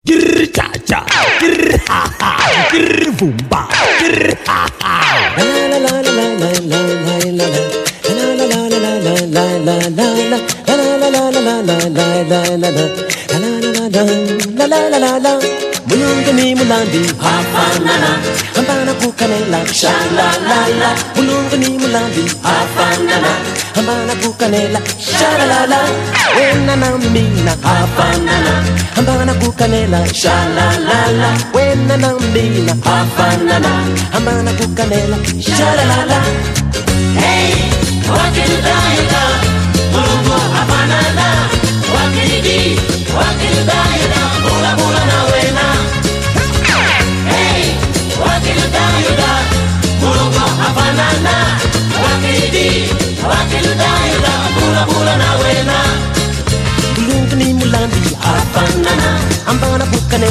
Grr cha cha, grr ha ha, grr boom ba, grr ha ha. La la la la la la la la la. La la la la la la la la la la. La la la la la la la la la la. La la la la la. Mulungu ni mulandi hafanana, hambana kukanela sha la la la. Mulungu ni mulandi hafanana, hambana kukanela sha la la la. Wena na mina hafanana, hambana kukanela sha la la la. Wena na mina hafanana, hambana kukanela sha la la la. Hey, wakiludayuda, mulungu hafanana. Wakilidi, wakiludayuda, bula bula na wena. Hey, wakiludayuda, mulungu hafanana. Wakilidi, wakiludayuda, bula bula na wena. Mulungu ni mulandi hafanana, hambana kukanela